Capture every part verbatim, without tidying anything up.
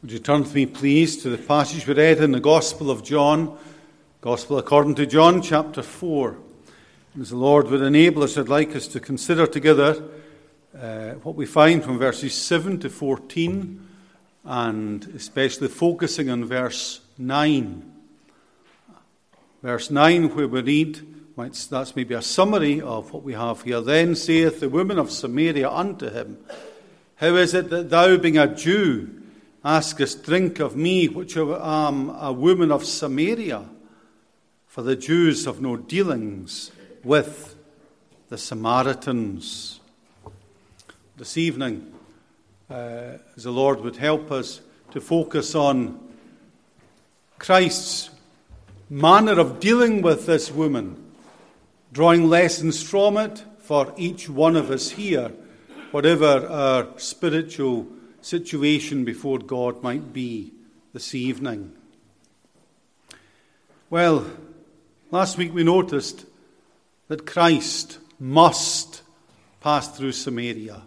Would you turn with me, please, to the passage we read in the Gospel of John, Gospel according to John, chapter four. As the Lord would enable us, I'd like us to consider together uh, what we find from verses seven to fourteen, and especially focusing on verse nine. Verse nine, where we read, that's maybe a summary of what we have here. Then saith the woman of Samaria unto him, How is it that thou, being a Jew, askest drink of me, which am a woman of Samaria? For the Jews have no dealings with the Samaritans. This evening, uh, as the Lord would help us to focus on Christ's manner of dealing with this woman, drawing lessons from it for each one of us here, whatever our spiritual situation before God might be this evening. Well, last week we noticed that Christ must pass through Samaria.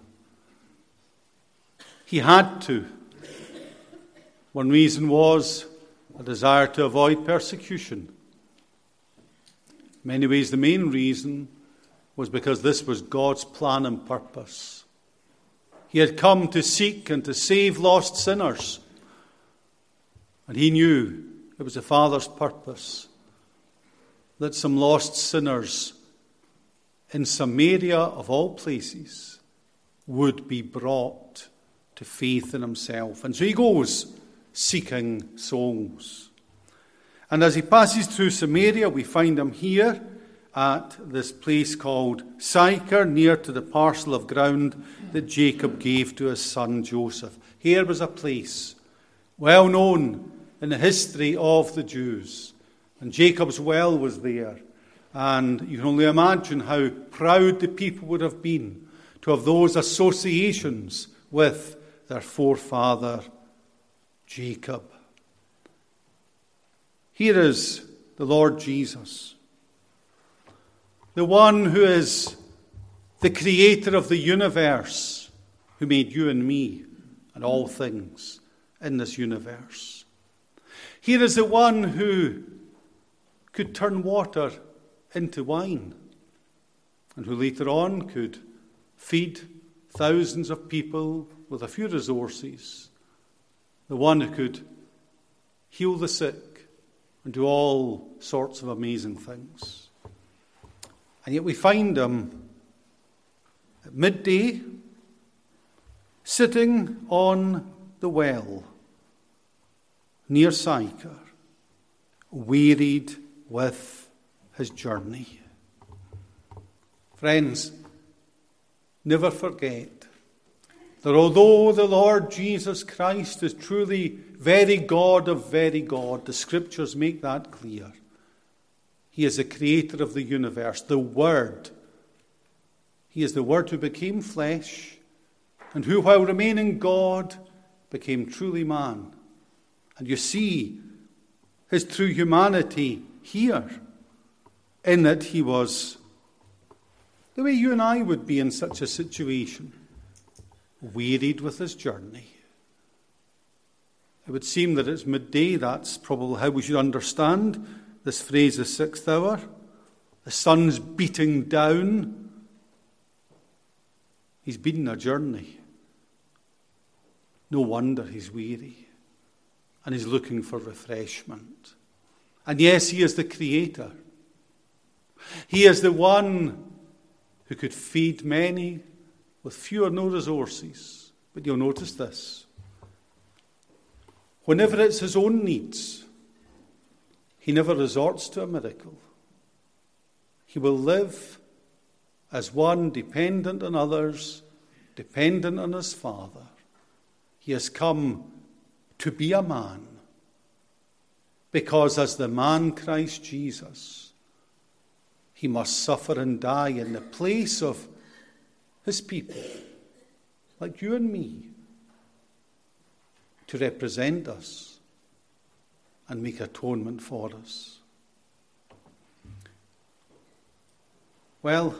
He had to. One reason was a desire to avoid persecution. In many ways, the main reason was because this was God's plan and purpose. He had come to seek and to save lost sinners. And he knew it was the Father's purpose that some lost sinners in Samaria, of all places, would be brought to faith in himself. And so he goes seeking souls. And as he passes through Samaria, we find him here at this place called Sychar, near to the parcel of ground that Jacob gave to his son Joseph. Here was a place well known in the history of the Jews. And Jacob's well was there. And you can only imagine how proud the people would have been to have those associations with their forefather Jacob. Here is the Lord Jesus, the one who is the creator of the universe, who made you and me and all things in this universe. Here is the one who could turn water into wine, and who later on could feed thousands of people with a few resources. The one who could heal the sick and do all sorts of amazing things. And yet we find him at midday sitting on the well near Sychar, wearied with his journey. Friends, never forget that although the Lord Jesus Christ is truly very God of very God, the Scriptures make that clear. He is the creator of the universe, the Word. He is the Word who became flesh, and who, while remaining God, became truly man. And you see his true humanity here, in that he was the way you and I would be in such a situation, wearied with his journey. It would seem that it's midday. That's probably how we should understand this phrase, the sixth hour. The sun's beating down. He's been on a journey. No wonder he's weary. And he's looking for refreshment. And yes, he is the creator. He is the one who could feed many with few or no resources. But you'll notice this. Whenever it's his own needs, he never resorts to a miracle. He will live as one dependent on others, dependent on his Father. He has come to be a man, because as the man Christ Jesus, he must suffer and die in the place of his people, like you and me, to represent us and make atonement for us. Well,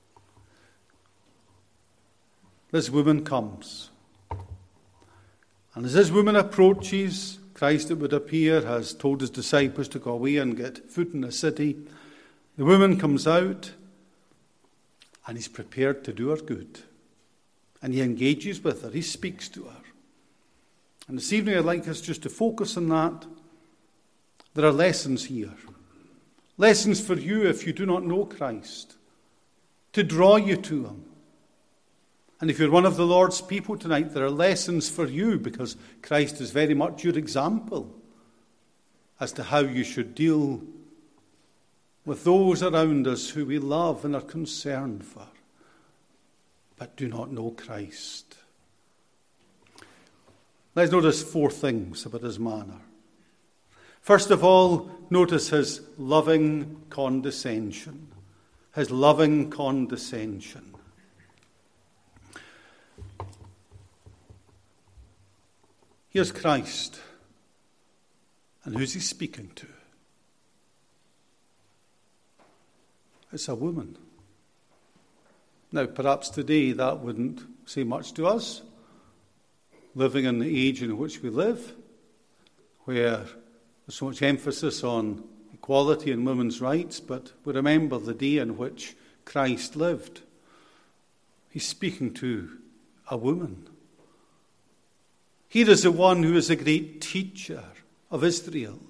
this woman comes, And as this woman approaches, Christ, it would appear, has told his disciples to go away and get food in the city. The woman comes out, and he's prepared to do her good. And he engages with her. He speaks to her. And this evening I'd like us just to focus on that. There are lessons here. Lessons for you if you do not know Christ. To draw you to him. And if you're one of the Lord's people tonight, there are lessons for you because Christ is very much your example as to how you should deal with those around us who we love and are concerned for, but do not know Christ. Let's notice four things about his manner. First of all, notice his loving condescension. His loving condescension. Here's Christ. And who's he speaking to? It's a woman. Now, perhaps today that wouldn't say much to us, living in the age in which we live, where there's so much emphasis on equality and women's rights, but we remember the day in which Christ lived. He's speaking to a woman. Here is the one who is a great teacher of Israel,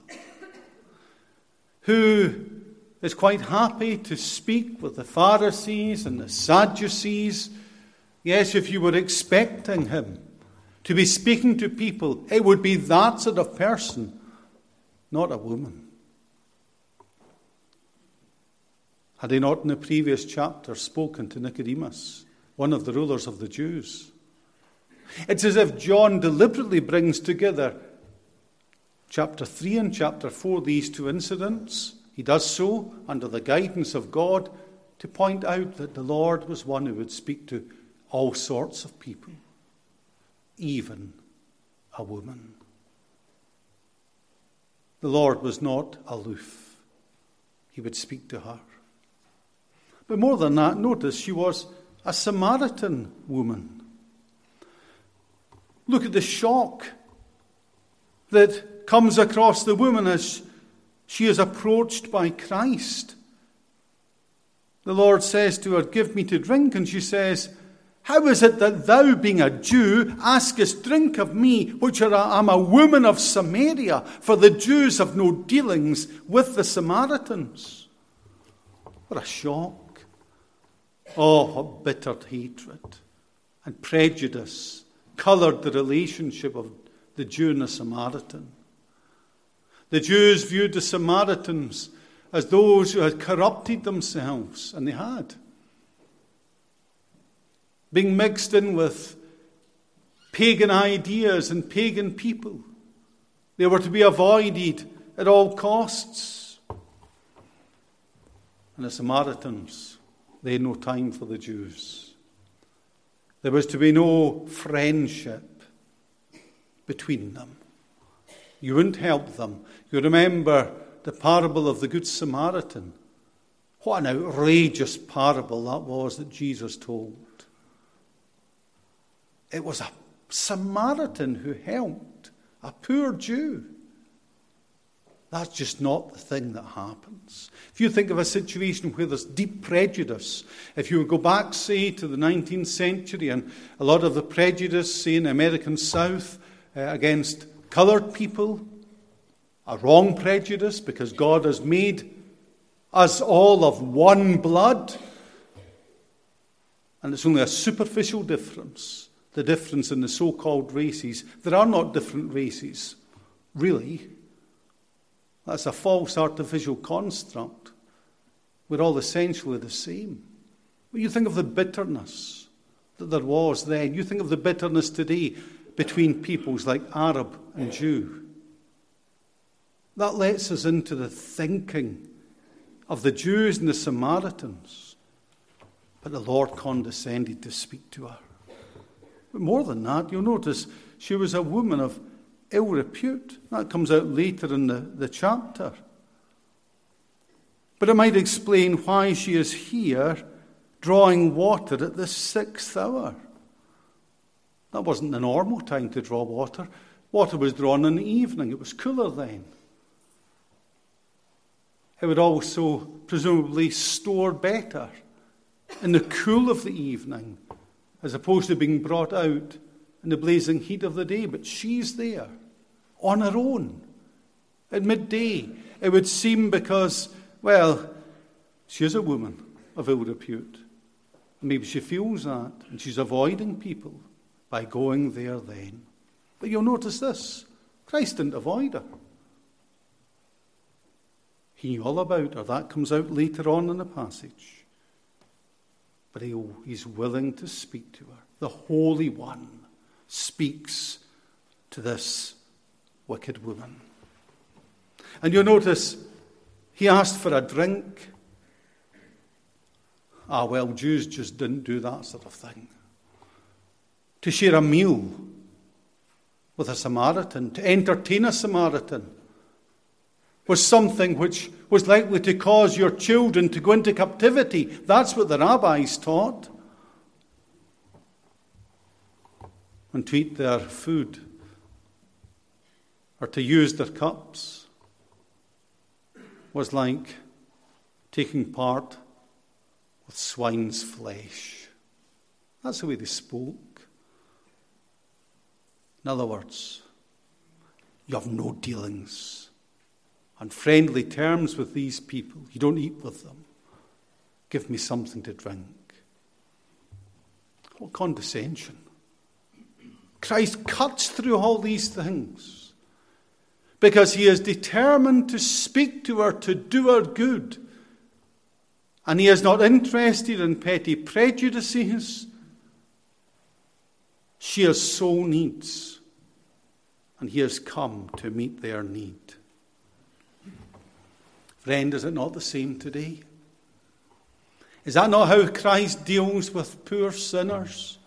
who is quite happy to speak with the Pharisees and the Sadducees. Yes, if you were expecting him to be speaking to people, it would be that sort of person, not a woman. Had he not in the previous chapter spoken to Nicodemus, one of the rulers of the Jews? It's as if John deliberately brings together chapter three and chapter four, these two incidents. He does so under the guidance of God to point out that the Lord was one who would speak to all sorts of people, even a woman. The Lord was not aloof. He would speak to her. But more than that, notice she was a Samaritan woman. Look at the shock that comes across the woman as she is approached by Christ. The Lord says to her, "Give me to drink." And she says, "How is it that thou, being a Jew, askest drink of me, which am a woman of Samaria? For the Jews have no dealings with the Samaritans." What a shock. Oh, what bitter hatred and prejudice coloured the relationship of the Jew and the Samaritan. The Jews viewed the Samaritans as those who had corrupted themselves, and they had. Being mixed in with pagan ideas and pagan people. They were to be avoided at all costs. And the Samaritans, they had no time for the Jews. There was to be no friendship between them. You wouldn't help them. You remember the parable of the Good Samaritan. What an outrageous parable that was that Jesus told. It was a Samaritan who helped a poor Jew. That's just not the thing that happens. If you think of a situation where there's deep prejudice, if you go back, say, to the nineteenth century and a lot of the prejudice, say, in the American South uh, against coloured people, a wrong prejudice because God has made us all of one blood, and it's only a superficial difference, the difference in the so-called races. There are not different races, really. That's a false artificial construct. We're all essentially the same. But you think of the bitterness that there was then. You think of the bitterness today between peoples like Arab and Jew. That lets us into the thinking of the Jews and the Samaritans. But the Lord condescended to speak to her. But more than that, you'll notice she was a woman of ill repute. That comes out later in the, the chapter. But it might explain why she is here drawing water at the sixth hour. That wasn't the normal time to draw water. Water was drawn in the evening. It was cooler then. It would also presumably store better in the cool of the evening, as opposed to being brought out in the blazing heat of the day. But she's there, on her own, at midday. It would seem because, well, she is a woman of ill repute. Maybe she feels that, and she's avoiding people by going there then. But you'll notice this. Christ didn't avoid her. He knew all about her. That comes out later on in the passage. But he, he's willing to speak to her. The Holy One speaks to this wicked woman. And you'll notice he asked for a drink. Ah, well, Jews just didn't do that sort of thing. To share a meal with a Samaritan, to entertain a Samaritan, was something which was likely to cause your children to go into captivity. That's what the rabbis taught. And to eat their food, or to use their cups, was like taking part with swine's flesh. That's the way they spoke. In other words, you have no dealings on friendly terms with these people. You don't eat with them. Give me something to drink. What condescension. Christ cuts through all these things because he is determined to speak to her, to do her good. And he is not interested in petty prejudices. She has soul needs, and he has come to meet their need. Friend, is it not the same today? Is that not how Christ deals with poor sinners?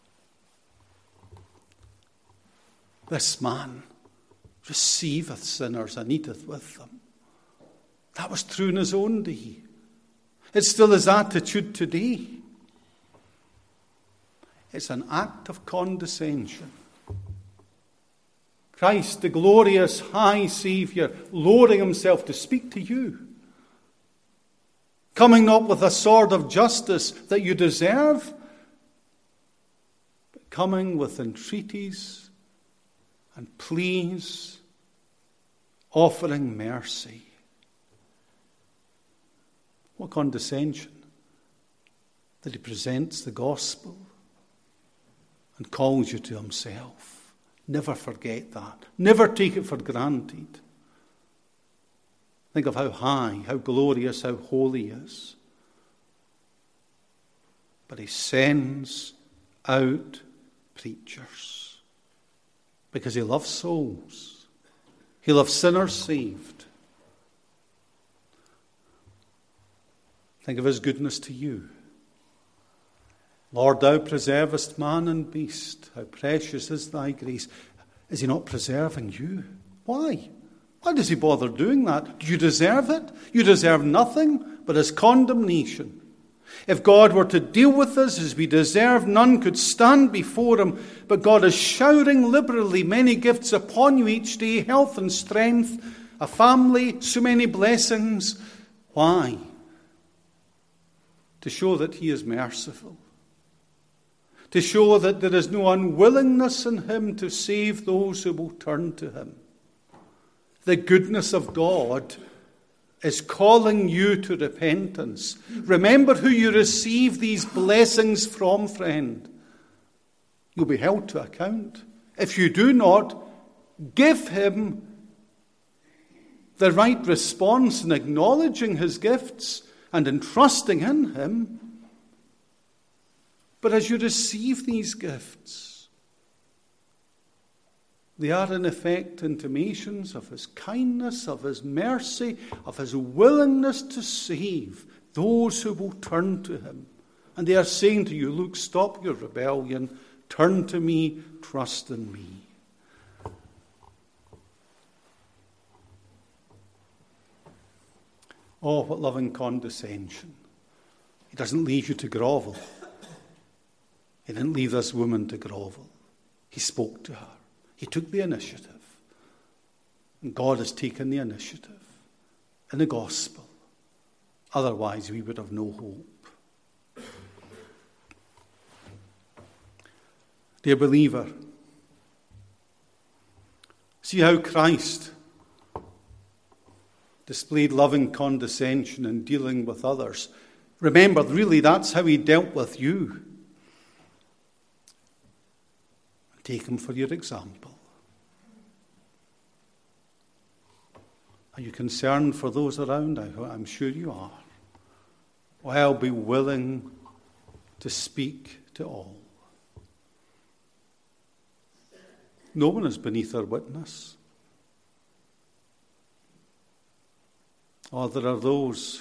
This man receiveth sinners and eateth with them. That was true in his own day. It still is attitude today. It's an act of condescension. Christ, the glorious high Saviour, lowering himself to speak to you. Coming not with a sword of justice that you deserve, but coming with entreaties and pleas, offering mercy. What condescension that he presents the gospel and calls you to himself. Never forget that. Never take it for granted. Think of how high, how glorious, how holy he is. But he sends out preachers because he loves souls. He loves sinners saved. Think of his goodness to you. Lord, thou preservest man and beast. How precious is thy grace. Is he not preserving you? Why? Why does he bother doing that? Do you deserve it? You deserve nothing but his condemnation. If God were to deal with us as we deserve, none could stand before him. But God is showering liberally many gifts upon you each day, health and strength, a family, so many blessings. Why? To show that he is merciful. To show that there is no unwillingness in him to save those who will turn to him. The goodness of God is calling you to repentance. Remember who you receive these blessings from, friend. You'll be held to account. If you do not, give him the right response in acknowledging his gifts and in trusting in him. But as you receive these gifts, they are in effect intimations of his kindness, of his mercy, of his willingness to save those who will turn to him. And they are saying to you, look, stop your rebellion, turn to me, trust in me. Oh, what loving condescension. He doesn't leave you to grovel. He didn't leave this woman to grovel. He spoke to her. He took the initiative. And God has taken the initiative in the gospel. Otherwise, we would have no hope. Dear believer, see how Christ displayed loving condescension in dealing with others. Remember, really, that's how he dealt with you. Take him for your example. Are you concerned for those around? I'm sure you are. Well, be willing to speak to all. No one is beneath our witness. Or there are those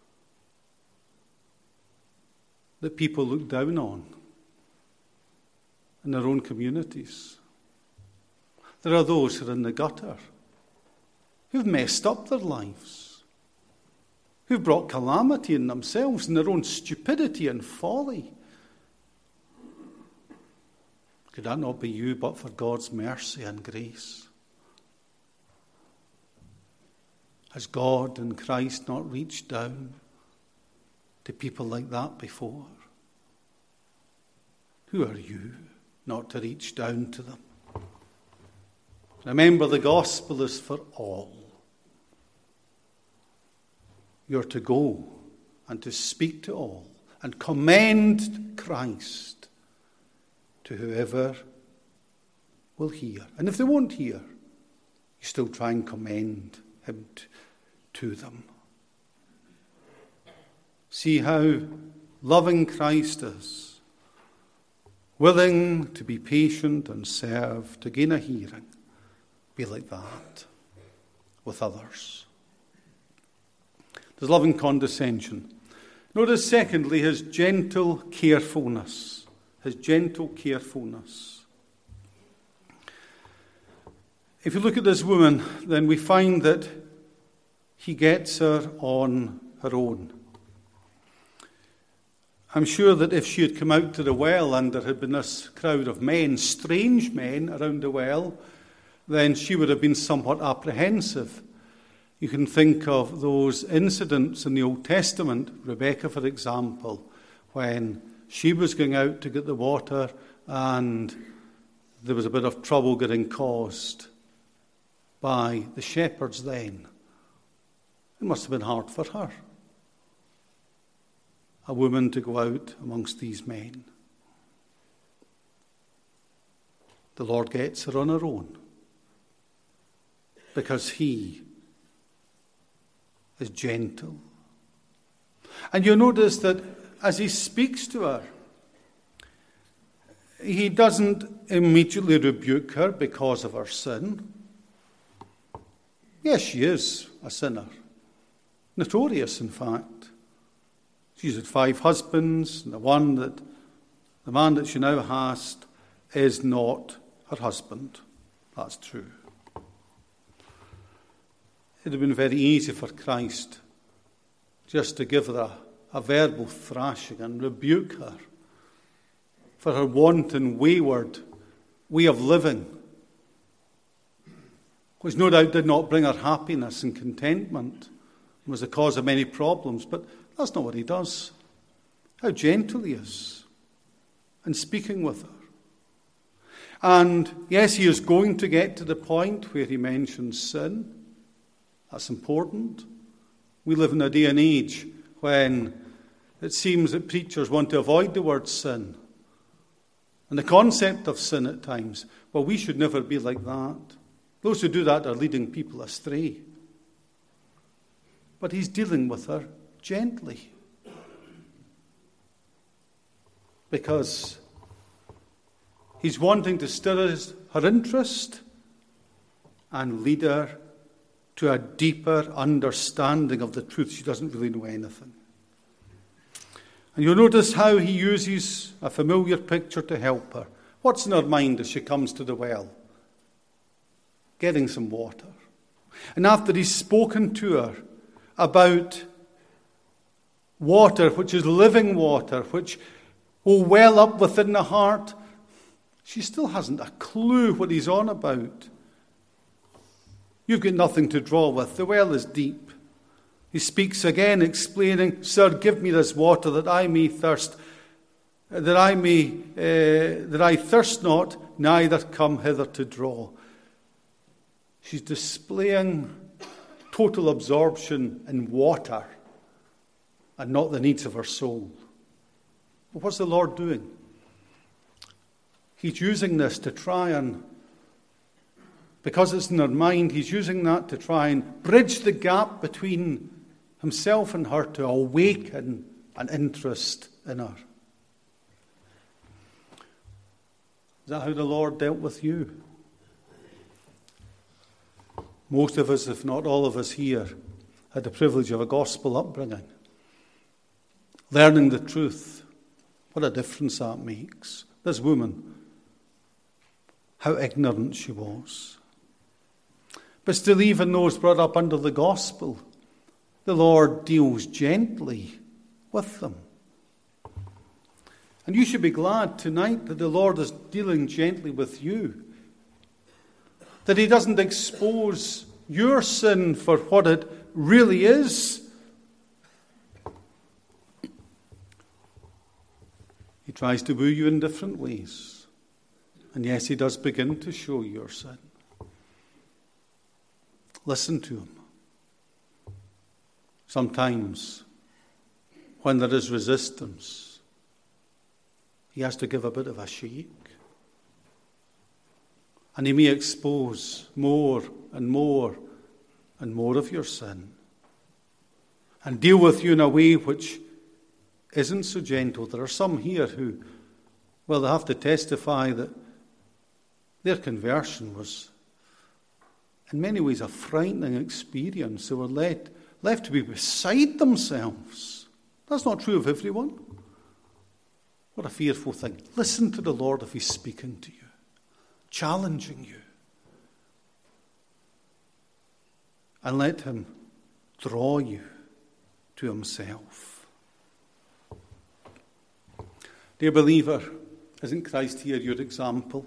that people look down on in their own communities. There are those who are in the gutter, who've messed up their lives, who've brought calamity in themselves in their own stupidity and folly. Could that not be you, but for God's mercy and grace? Has God in Christ not reached down to people like that before? Who are you not to reach down to them? Remember, the gospel is for all. You're to go and to speak to all and commend Christ to whoever will hear. And if they won't hear, you still try and commend him to, to them. See how loving Christ is, willing to be patient and serve, to gain a hearing. Be like that with others. There's loving condescension. Notice, secondly, his gentle carefulness. His gentle carefulness. If you look at this woman, then we find that he gets her on her own. I'm sure that if she had come out to the well and there had been this crowd of men, strange men around the well, then she would have been somewhat apprehensive. You can think of those incidents in the Old Testament, Rebecca, for example, when she was going out to get the water and there was a bit of trouble getting caused by the shepherds then. It must have been hard for her, a woman to go out amongst these men. The Lord gets her on her own because he is gentle. And you'll notice that as he speaks to her, he doesn't immediately rebuke her because of her sin. Yes, she is a sinner. Notorious, in fact. She's had five husbands, and the one that, the man that she now has is not her husband. That's true. It would have been very easy for Christ just to give her a, a verbal thrashing and rebuke her for her wanton, wayward way of living, which no doubt did not bring her happiness and contentment, and was the cause of many problems. But that's not what he does. How gentle he is in speaking with her. And yes, he is going to get to the point where he mentions sin. That's important. We live in a day and age when it seems that preachers want to avoid the word sin and the concept of sin at times. Well, we should never be like that. Those who do that are leading people astray. But he's dealing with her gently, because he's wanting to stir his, her interest and lead her to a deeper understanding of the truth. She doesn't really know anything. And you'll notice how he uses a familiar picture to help her. What's in her mind as she comes to the well? Getting some water. And after he's spoken to her about water, which is living water, which will well up within the heart, She still hasn't a clue what he's on about. You've got nothing to draw with. The well is deep. He speaks again, explaining, Sir, give me this water that I may thirst, that I may, uh, that I thirst not, neither come hither to draw. She's displaying total absorption in water and not the needs of her soul. But what's the Lord doing? He's using this to try and, because it's in her mind, he's using that to try and bridge the gap between himself and her, to awaken an interest in her. Is that how the Lord dealt with you? Most of us, if not all of us here, had the privilege of a gospel upbringing. Learning the truth. What a difference that makes. This woman, how ignorant she was. But still, even those brought up under the gospel, the Lord deals gently with them. And you should be glad tonight that the Lord is dealing gently with you. That he doesn't expose your sin for what it really is. He tries to woo you in different ways. And yes, he does begin to show your sin. Listen to him. Sometimes, when there is resistance, he has to give a bit of a shake. And he may expose more and more and more of your sin. And deal with you in a way which isn't so gentle. There are some here who, well, they have to testify that their conversion was in many ways a frightening experience. They were let, left to be beside themselves. That's not true of everyone. What a fearful thing. Listen to the Lord if he's speaking to you, challenging you. And let him draw you to himself. Dear believer, isn't Christ here your example?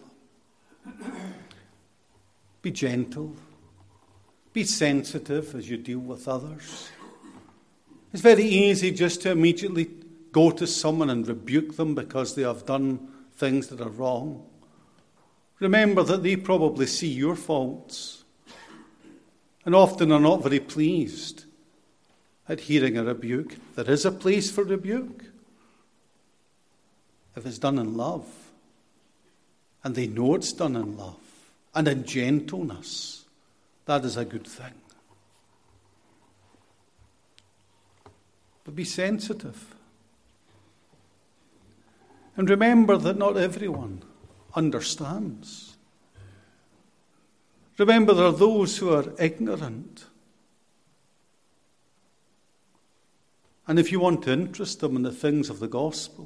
Be gentle. Be sensitive as you deal with others. It's very easy just to immediately go to someone and rebuke them because they have done things that are wrong. Remember that they probably see your faults and often are not very pleased at hearing a rebuke. There is a place for rebuke if it's done in love, and they know it's done in love and in gentleness. That is a good thing. But be sensitive. And remember that not everyone understands. Remember there are those who are ignorant. And if you want to interest them in the things of the gospel,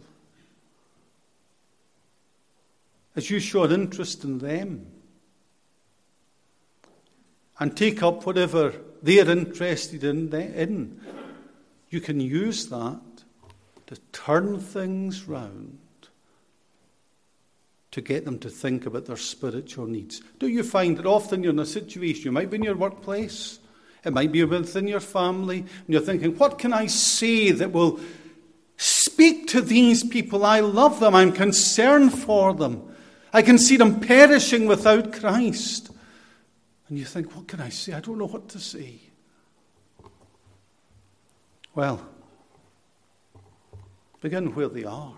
as you show an interest in them, and take up whatever they're interested in, in, you can use that to turn things round, to get them to think about their spiritual needs. Do you find that often you're in a situation, you might be in your workplace, it might be within your family, and you're thinking, what can I say that will speak to these people? I love them, I'm concerned for them. I can see them perishing without Christ. And you think, what can I say? I don't know what to say. Well, begin where they are.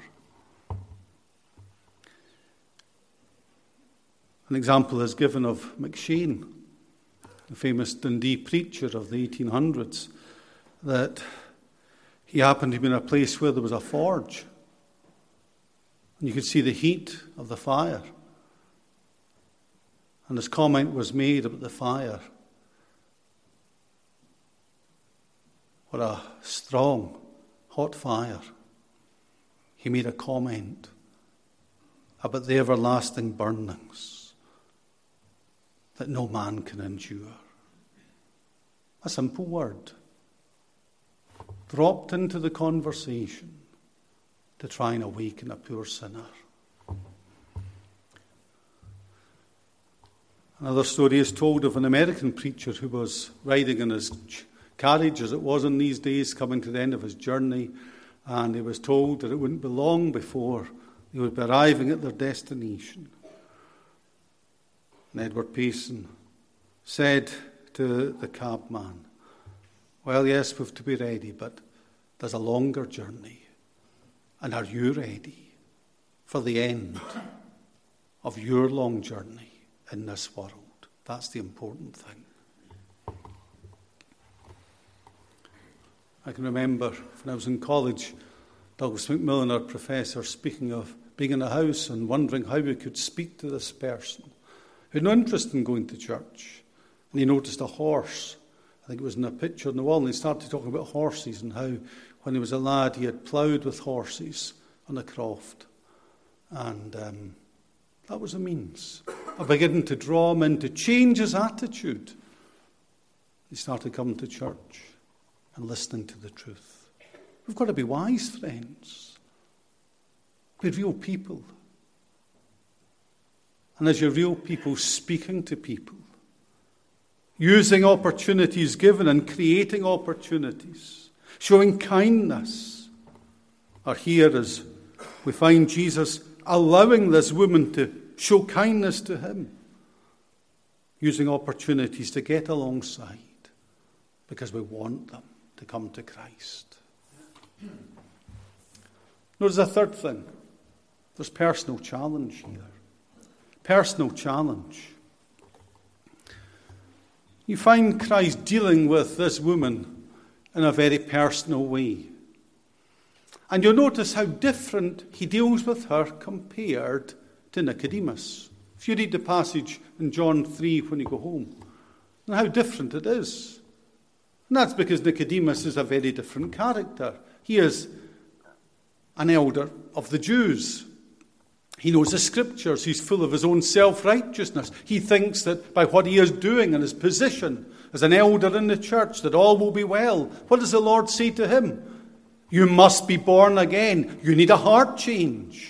An example is given of McShane, the famous Dundee preacher of the eighteen hundreds, that he happened to be in a place where there was a forge. And you could see the heat of the fire. And this comment was made about the fire. What a strong, hot fire. He made a comment about the everlasting burnings that no man can endure. A simple word, dropped into the conversation to try and awaken a poor sinner. Another story is told of an American preacher who was riding in his carriage, as it was in these days, coming to the end of his journey, and he was told that it wouldn't be long before they would be arriving at their destination. And Edward Payson said to the cabman, "Well, yes, we've to be ready, but there's a longer journey. And are you ready for the end of your long journey in this world?" That's the important thing. I can remember when I was in college, Douglas Macmillan, our professor, speaking of being in a house and wondering how we could speak to this person who had no interest in going to church. And he noticed a horse. I think it was in a picture on the wall, and he started talking about horses and how when he was a lad he had ploughed with horses on a croft. And um, that was a means of beginning to draw him in, to change his attitude. He started coming to church and listening to the truth. We've got to be wise, friends. Be real people. And as you're real people, speaking to people, using opportunities given and creating opportunities, showing kindness, are here as we find Jesus allowing this woman to show kindness to him, using opportunities to get alongside because we want them to come to Christ. Notice a third thing. There's personal challenge here. Personal challenge. You find Christ dealing with this woman in a very personal way. And you'll notice how different he deals with her compared to Nicodemus. If you read the passage in John three when you go home, and how different it is. And that's because Nicodemus is a very different character. He is an elder of the Jews. He knows the scriptures. He's full of his own self-righteousness. He thinks that by what he is doing and his position as an elder in the church, that all will be well. What does the Lord say to him? You must be born again. You need a heart change.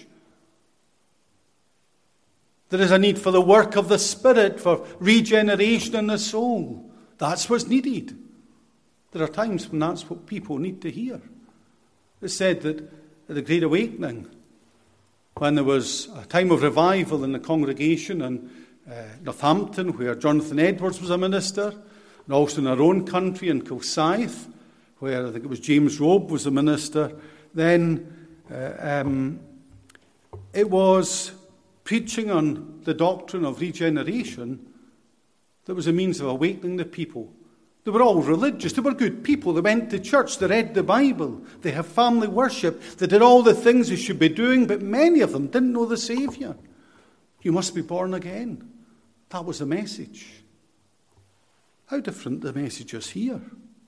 There is a need for the work of the Spirit, for regeneration in the soul. That's what's needed. There are times when that's what people need to hear. It's said that at the Great Awakening, when there was a time of revival in the congregation in uh, Northampton, where Jonathan Edwards was a minister, and also in our own country in Kilsyth, where I think it was James Robe was a minister, then uh, um, it was preaching on the doctrine of regeneration that was a means of awakening the people. They were all religious. They were good people. They went to church. They read the Bible. They have family worship. They did all the things they should be doing, but many of them didn't know the Saviour. You must be born again. That was the message. How different the message is here.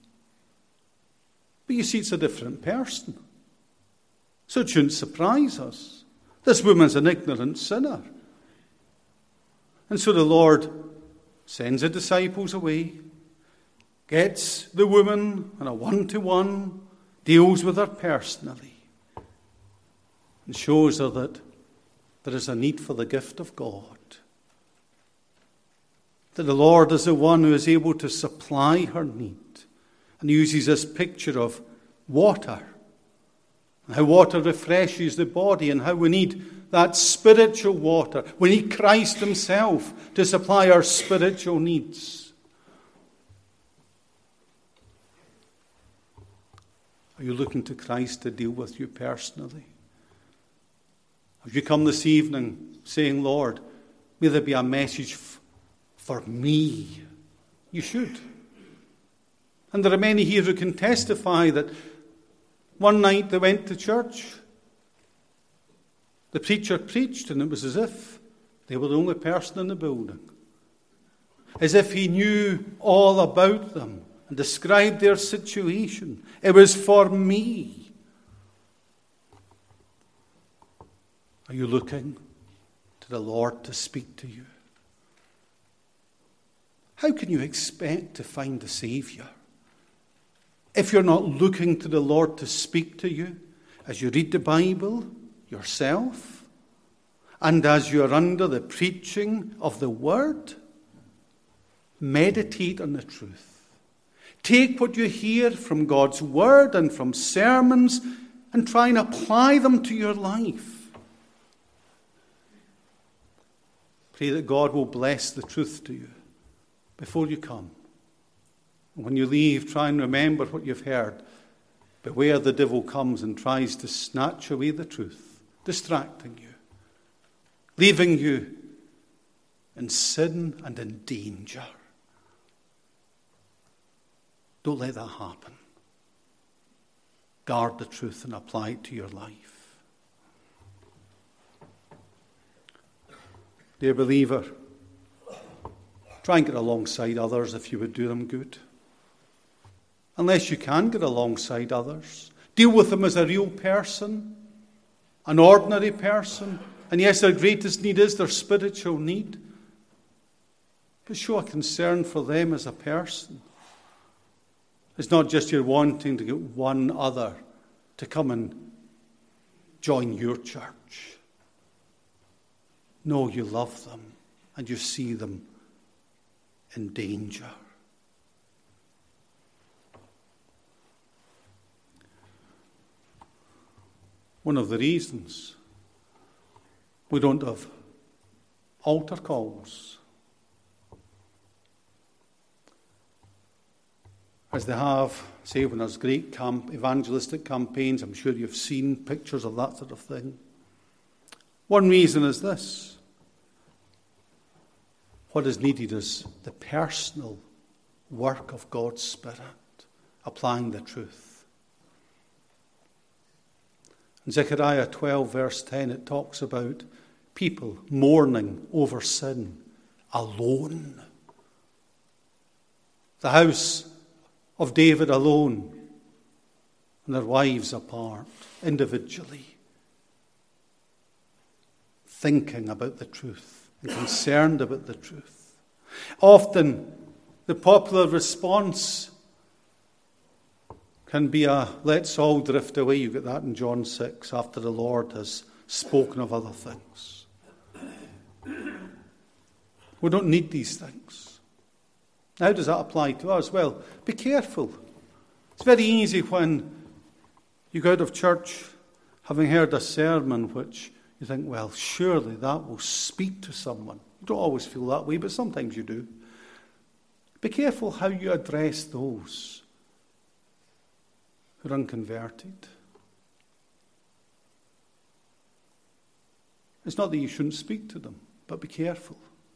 But you see, it's a different person. So it shouldn't surprise us. This woman's an ignorant sinner. And so the Lord sends the disciples away, gets the woman on a one-to-one, deals with her personally, and shows her that there is a need for the gift of God. That the Lord is the one who is able to supply her need. And uses this picture of water, and how water refreshes the body, and how we need that spiritual water. We need Christ himself to supply our spiritual needs. Are you looking to Christ to deal with you personally? Have you come this evening saying, Lord, may there be a message f- for me? You should. And there are many here who can testify that one night they went to church, the preacher preached, and it was as if they were the only person in the building. As if he knew all about them and described their situation. It was for me. Are you looking to the Lord to speak to you? How can you expect to find a Saviour if you're not looking to the Lord to speak to you as you read the Bible yourself and as you're under the preaching of the Word? meditate on the truth. Take what you hear from God's word and from sermons and try and apply them to your life. Pray that God will bless the truth to you before you come. And when you leave, try and remember what you've heard. Beware the devil comes and tries to snatch away the truth, distracting you, leaving you in sin and in danger. Don't let that happen. Guard the truth and apply it to your life. Dear believer, try and get alongside others if you would do them good. Unless you can get alongside others, deal with them as a real person, an ordinary person. And yes, their greatest need is their spiritual need. But show a concern for them as a person. It's not just you're wanting to get one other to come and join your church. No, you love them and you see them in danger. One of the reasons we don't have altar calls, as they have, say, when there's great camp, evangelistic campaigns, I'm sure you've seen pictures of that sort of thing. One reason is this. What is needed is the personal work of God's Spirit, applying the truth. In Zechariah twelve, verse ten, it talks about people mourning over sin alone. The house of David alone, and their wives apart, individually, thinking about the truth and concerned about the truth. Often, the popular response can be a, let's all drift away. You get that in John six, after the Lord has spoken of other things. We don't need these things. How does that apply to us? Well, be careful. It's very easy when you go out of church having heard a sermon which you think, well, surely that will speak to someone. You don't always feel that way, but sometimes you do. Be careful how you address those who are unconverted. It's not that you shouldn't speak to them, but be careful.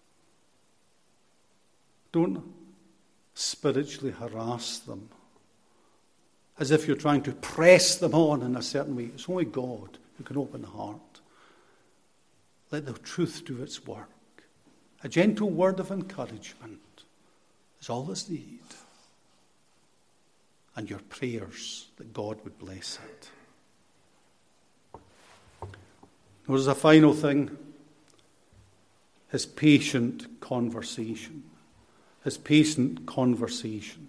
Don't spiritually harass them as if you're trying to press them on in a certain way. It's only God who can open the heart. Let the truth do its work. A gentle word of encouragement is all that's needed. And your prayers that God would bless it. Notice a final thing. His patient conversation. His patient conversation.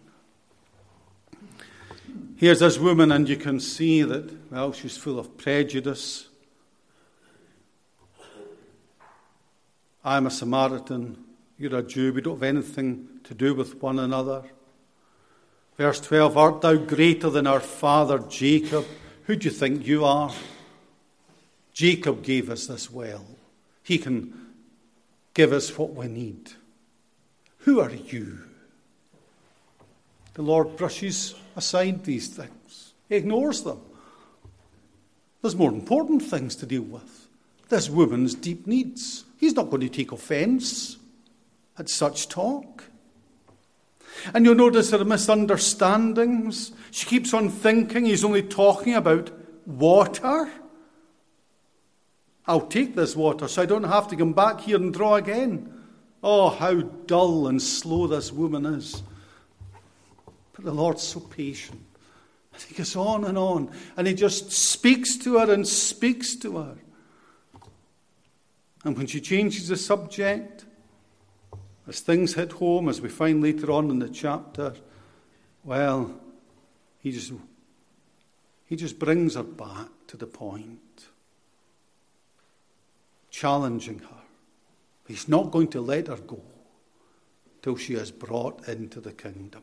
Here's this woman, and you can see that, well, she's full of prejudice. I'm a Samaritan. You're a Jew. We don't have anything to do with one another. Verse twelve, art thou greater than our father Jacob? Who do you think you are? Jacob gave us this well. He can give us what we need. Who are you? The Lord brushes aside these things. He ignores them. There's more important things to deal with. This woman's deep needs. He's not going to take offense at such talk. And you'll notice there are misunderstandings. She keeps on thinking he's only talking about water. I'll take this water so I don't have to come back here and draw again. Oh, how dull and slow this woman is. But the Lord's so patient. And he goes on and on. And he just speaks to her and speaks to her. And when she changes the subject, as things hit home, as we find later on in the chapter, well, he just, he just brings her back to the point, challenging her. He's not going to let her go till she is brought into the kingdom.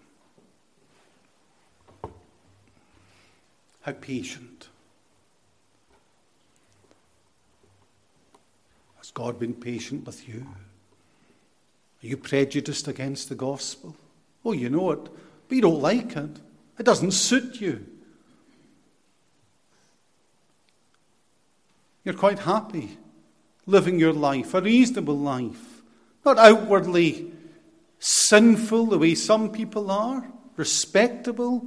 How patient. Has God been patient with you? Are you prejudiced against the gospel? Oh, you know it, but you don't like it. It doesn't suit you. You're quite happy living your life, a reasonable life, not outwardly sinful the way some people are, respectable.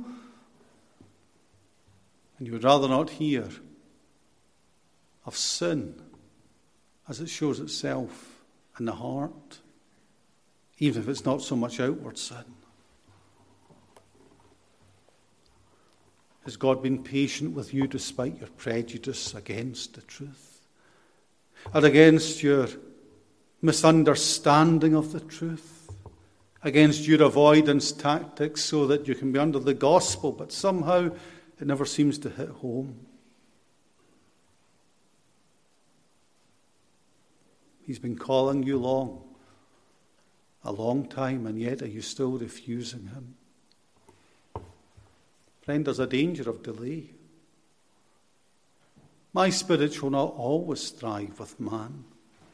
And you would rather not hear of sin as it shows itself in the heart, even if it's not so much outward sin. Has God been patient with you despite your prejudice against the truth? Or against your misunderstanding of the truth? Against your avoidance tactics so that you can be under the gospel, but somehow it never seems to hit home? He's been calling you long, a long time, and yet are you still refusing him? Friend, there's a danger of delay. My spirit shall not always strive with man.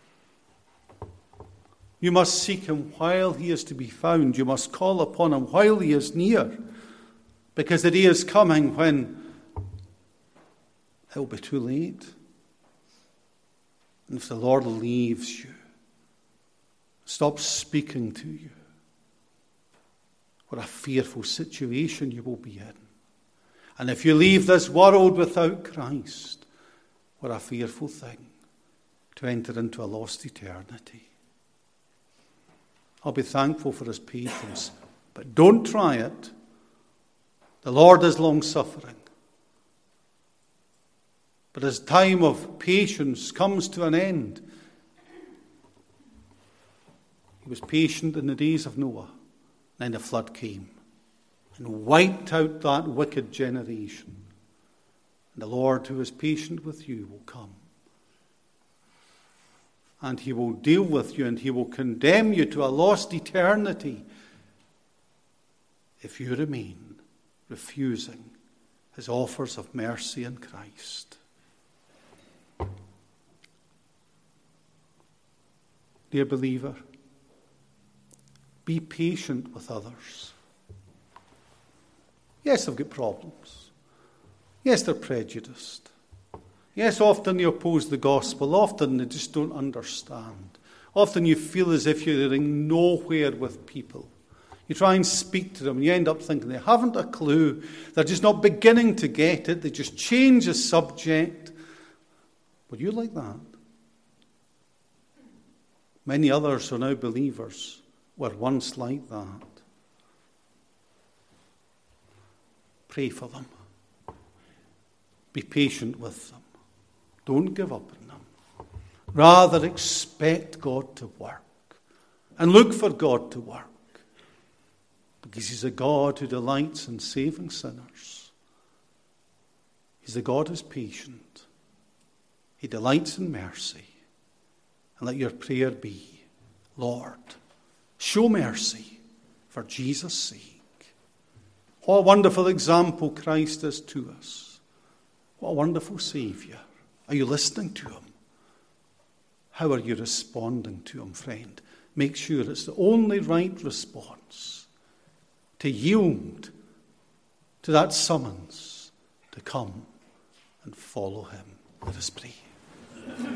You must seek him while he is to be found. You must call upon him while he is near, because the day is coming when it will be too late. And if the Lord leaves you, stops speaking to you, what a fearful situation you will be in. And if you leave this world without Christ, what a fearful thing to enter into a lost eternity. I'll be thankful for his patience, but don't try it. The Lord is long-suffering. But as time of patience comes to an end, he was patient in the days of Noah. Then the flood came and wiped out that wicked generation. And the Lord, who is patient with you, will come. And he will deal with you, and he will condemn you to a lost eternity if you remain refusing his offers of mercy in Christ. Dear believer, be patient with others. Yes, they've got problems. Yes, they're prejudiced. Yes, often they oppose the gospel. Often they just don't understand. Often you feel as if you're getting nowhere with people. You try and speak to them, and you end up thinking they haven't a clue. They're just not beginning to get it. They just change the subject. Were you like that? Many others who are now believers were once like that. Pray for them. Be patient with them. Don't give up on them. Rather, expect God to work. And look for God to work. Because he's a God who delights in saving sinners. He's a God who's patient. He delights in mercy. And let your prayer be, Lord, show mercy for Jesus' sake. What a wonderful example Christ is to us. What a wonderful Saviour. Are you listening to him? How are you responding to him, friend? Make sure it's the only right response to yield to that summons to come and follow him. Let us pray.